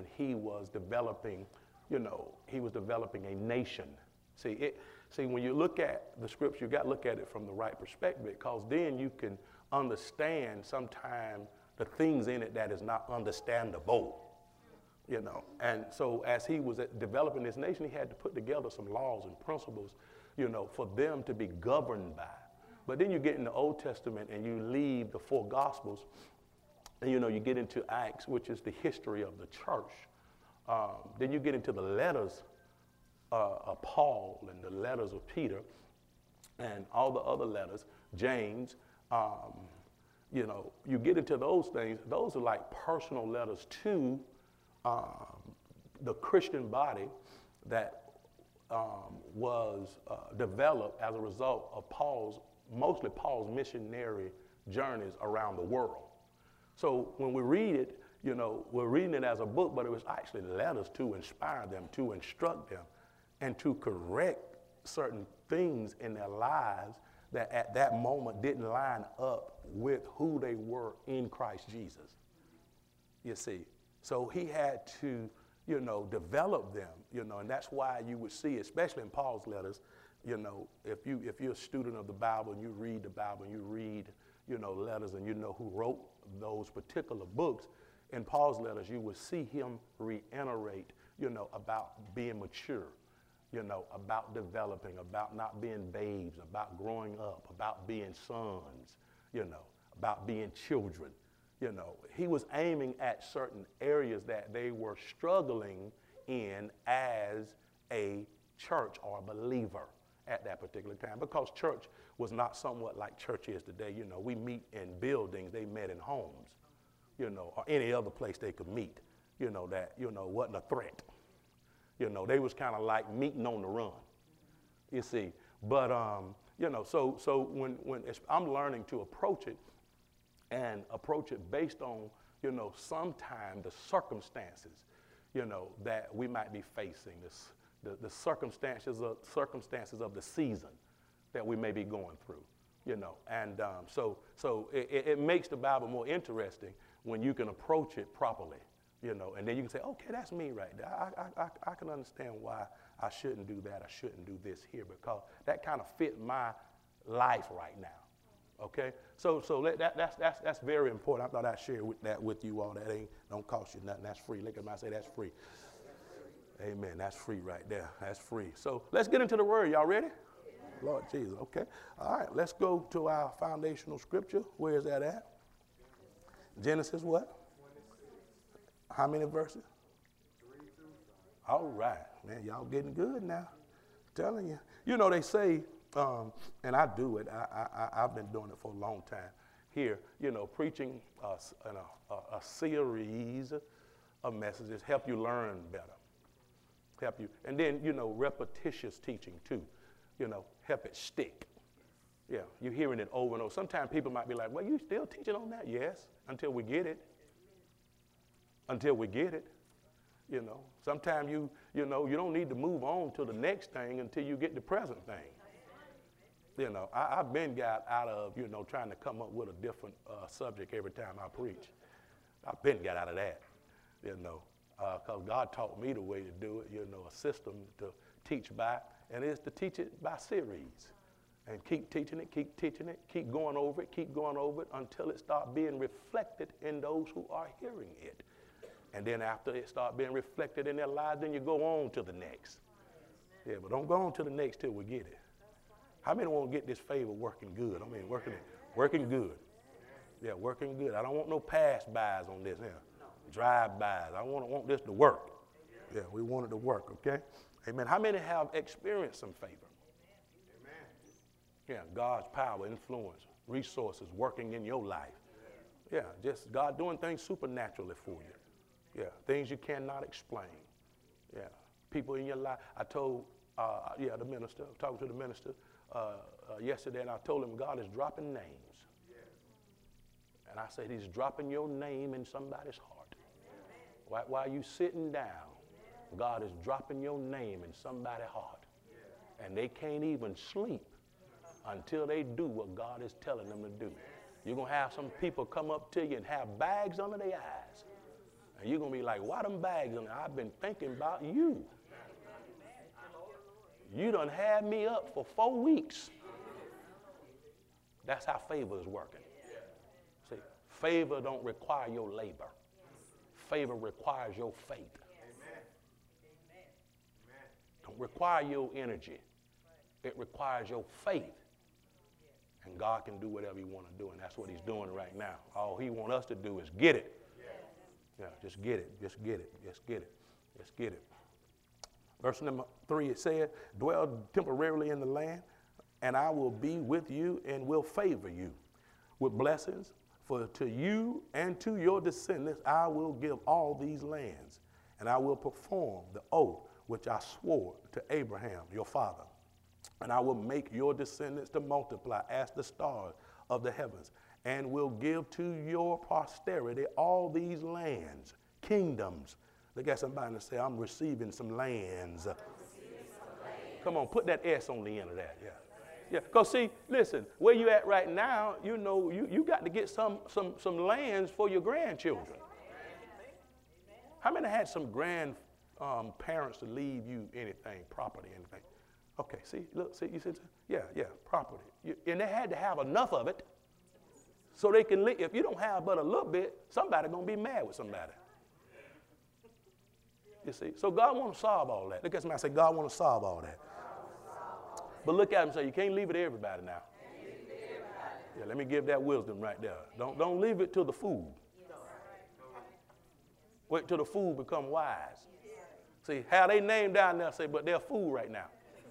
when he was developing, he was developing a nation. See, when you look at the scripture, you got to look at it from the right perspective, because then you can understand sometimes the things in it that is not understandable. And so as he was developing this nation, he had to put together some laws and principles, for them to be governed by. But then you get in the Old Testament and you leave the four Gospels, and you get into Acts, which is the history of the church. Then you get into the letters of Paul and the letters of Peter and all the other letters, James. You get into those things. Those are like personal letters to the Christian body that was developed as a result of mostly Paul's missionary journeys around the world. So when we read it, we're reading it as a book, but it was actually letters to inspire them, to instruct them, and to correct certain things in their lives that at that moment didn't line up with who they were in Christ Jesus. You see, so he had to, develop them, and that's why you would see, especially in Paul's letters, if you're a student of the Bible and you read the Bible and you read, letters and who wrote those particular books, in Paul's letters you would see him reiterate, about being mature, about developing, about not being babes, about growing up, about being sons, about being children. He was aiming at certain areas that they were struggling in as a church or a believer at that particular time, because church was not somewhat like church is today. We meet in buildings, they met in homes, or any other place they could meet, that, wasn't a threat. They was kind of like meeting on the run, you see. But, so when I'm learning to approach it, and approach it based on, sometimes the circumstances, that we might be facing, the circumstances of the season that we may be going through, And so it makes the Bible more interesting when you can approach it properly, and then you can say, okay, that's me right there. I can understand why I shouldn't do that. I shouldn't do this here, because that kind of fit my life right now. Okay, so that's very important. I thought I'd share that with you all. That don't cost you nothing. That's free. Look at me, I say that's free. Amen. That's free right there. That's free. So let's get into the word. Y'all ready? Yeah. Lord Jesus. Okay. All right. Let's go to our foundational scripture. Where is that at? Genesis what? 26. How many verses? 3 through 5. All right, man. Y'all getting good now. I'm telling you. They say. And I do it. I've been doing it for a long time here, preaching a series of messages help you learn better, help you. And then, repetitious teaching too, help it stick. Yeah, you're hearing it over and over. Sometimes people might be like, well, you still teaching on that? Yes, until we get it. Until we get it. Sometimes you don't need to move on to the next thing until you get the present thing. I've been got out of, trying to come up with a different subject every time I preach. I've been got out of that, because God taught me the way to do it, a system to teach by, and it is to teach it by series. And keep teaching it, keep going over it until it starts being reflected in those who are hearing it. And then after it starts being reflected in their lives, then you go on to the next. Yeah, but don't go on to the next till we get it. How many want to get this favor working good? I mean, working good. Yeah, working good. I don't want no pass-bys on this here. Drive-bys. I want this to work. Yeah, we want it to work, okay? Amen. How many have experienced some favor? Amen. Yeah, God's power, influence, resources working in your life. Yeah, just God doing things supernaturally for you. Yeah, things you cannot explain. Yeah, people in your life. I told, the minister, talking to the minister, yesterday, and I told him God is dropping names. And I said he's dropping your name in somebody's heart. While you sitting down, God is dropping your name in somebody's heart. And they can't even sleep until they do what God is telling them to do. You're going to have some people come up to you and have bags under their eyes. And you're going to be like, why them bags? And I've been thinking about you. You done had me up for 4 weeks. That's how favor is working. See, favor don't require your labor. Favor requires your faith. Don't require your energy. It requires your faith. And God can do whatever he wants to do, and that's what he's doing right now. All he wants us to do is get it. Yeah, just get it. Just get it. Just get it. Just get it. Verse number 3, it said, dwell temporarily in the land, and I will be with you and will favor you with blessings. For to you and to your descendants I will give all these lands, and I will perform the oath which I swore to Abraham, your father. And I will make your descendants to multiply as the stars of the heavens, and will give to your posterity all these lands, kingdoms. Look at somebody and say, I'm receiving some lands. Come on, put that S on the end of that. Yeah. Yeah, because see, listen, where you at right now, you know, you got to get some lands for your grandchildren. How many had some parents to leave you anything, property, anything? Okay, see, look, see, you said, yeah, property. And they had to have enough of it so they can live. If you don't have but a little bit, somebody's going to be mad with somebody. You see, so God wants to solve all that. Look at somebody and say, God wants to solve all that. But look at him and say, you can't leave it to everybody now. Yeah, let me give that wisdom right there. Don't leave it to the fool. Wait till the fool become wise. See, how they name down there, say, but they're a fool right now.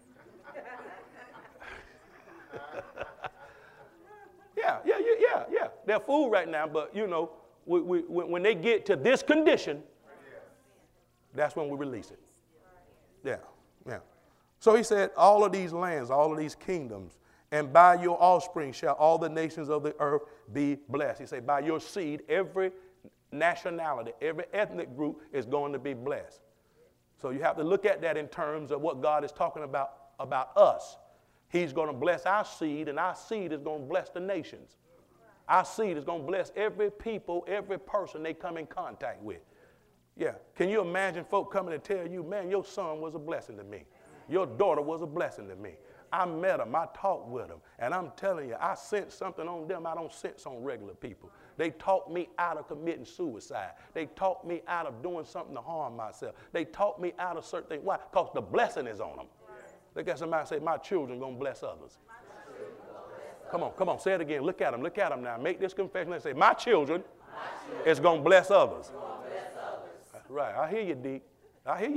Yeah. They're a fool right now, but, you know, when they get to this condition, that's when we release it. Yeah. So he said, all of these lands, all of these kingdoms, and by your offspring shall all the nations of the earth be blessed. He said, by your seed, every nationality, every ethnic group is going to be blessed. So you have to look at that in terms of what God is talking about us. He's going to bless our seed, and our seed is going to bless the nations. Our seed is going to bless every people, every person they come in contact with. Yeah. Can you imagine folk coming and tell you, man, your son was a blessing to me. Your daughter was a blessing to me. I met them. I talked with them. And I'm telling you, I sensed something on them I don't sense on regular people. They talked me out of committing suicide. They talked me out of doing something to harm myself. They talked me out of certain things. Why? Because the blessing is on them. Look at somebody and say, my children going to bless others. Come on, say it again. Look at them now. Make this confession and say, my children is going to bless others. That's right. I hear you, Deke. I hear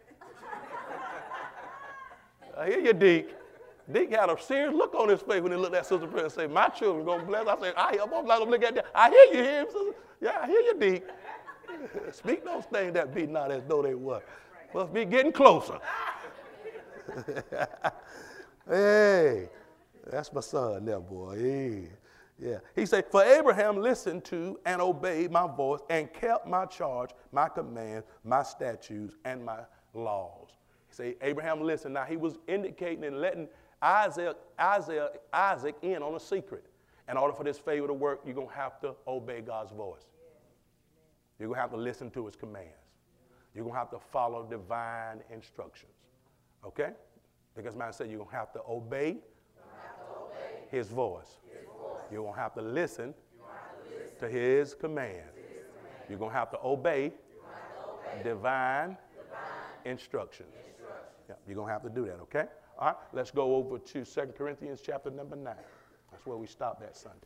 you, Deke. Deke had a serious look on his face when he looked at Sister Prince and said, my children going to bless. I said, I'm not look at that. I hear you, sister. Yeah, I hear you, Deke. Speak those things that be not as though they were. Must be getting closer. Hey, that's my son there, boy. Hey. Yeah. He said, for Abraham listened to and obeyed my voice and kept my charge, my commands, my statutes, and my laws. He said, Abraham listened. Now, he was indicating and letting Isaac in on a secret. In order for this favor to work, you're going to have to obey God's voice. You're going to have to listen to his commands. You're going to have to follow divine instructions. Okay? Because man said you're going to have to obey his voice. You're going to have to listen to his commands. You're going to have to obey divine instructions. Yeah, you're going to have to do that, okay? All right, let's go over to 2 Corinthians chapter number 9. That's where we stopped that Sunday.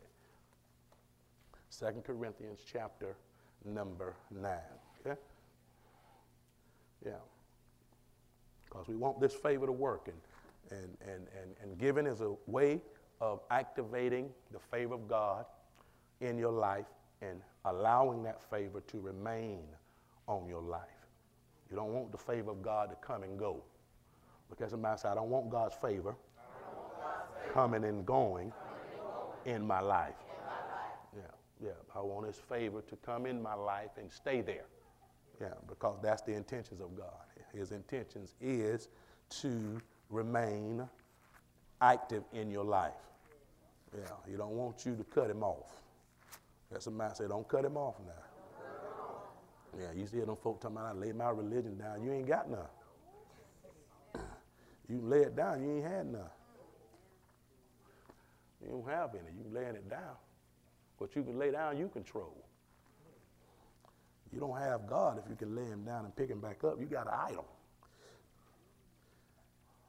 2 Corinthians chapter number 9, okay? Yeah. Because we want this favor to work, and giving is a way of activating the favor of God in your life and allowing that favor to remain on your life. You don't want the favor of God to come and go. Because somebody said, I don't want God's favor coming and going in my life. Yeah. I want his favor to come in my life and stay there. Yeah, because that's the intentions of God. His intentions is to remain active in your life. Yeah, he don't want you to cut him off. That's somebody say, don't cut him off now. Yeah, you see them folk talking about I lay my religion down. You ain't got none. You can lay it down, you ain't had none. You don't have any. You can laying it down. What you can lay down, you control. You don't have God if you can lay him down and pick him back up. You got an idol.